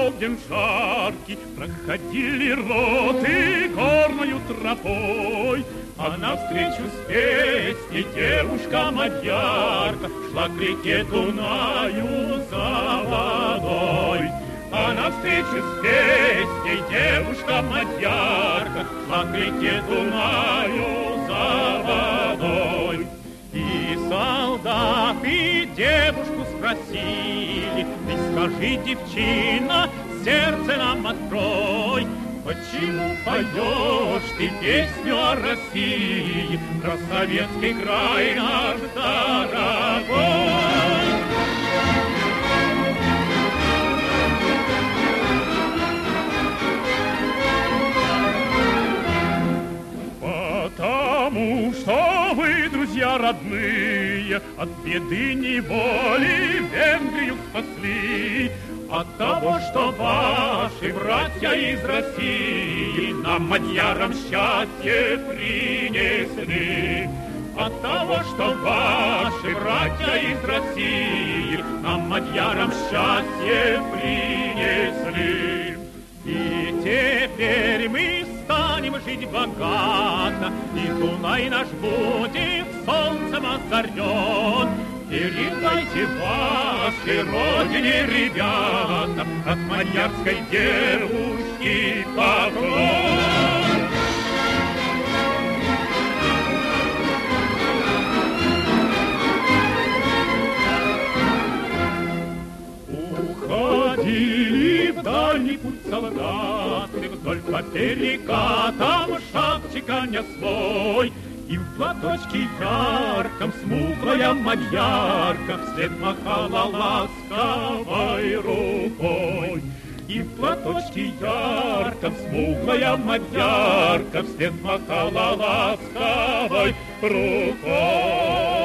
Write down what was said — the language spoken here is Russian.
огонь жаркий проходили роты горною тропой, а навстречу с песней девушка мадьярка шла к реке Дунаю за водой. А навстречу с песней девушка мадьярка шла к реке Дунаю за водой. И солдаты девушку спросили: ты скажи, девчина, сердце нам открой, почему поешь ты песню о России, про советский край наш дорогой? Потому что вы, друзья родные, от беды неволи Венгрию спасли. От того, что ваши братья из России нам, мадьярам, счастье принесли. От того, что ваши братья из России нам, мадьярам, счастье принесли. И теперь мы станем жить богато, и Дунай наш будет солнцем озарен. Передайте вашей родине, ребята, от мадьярской девушки поклон. Уходили в дальний путь солдаты вдоль по перекатам, шапчика не свой. И в платочке ярком смуглая мадьярка вслед махала ласковой рукой. И в платочке ярком смуглая мадьярка вслед махала ласковой рукой.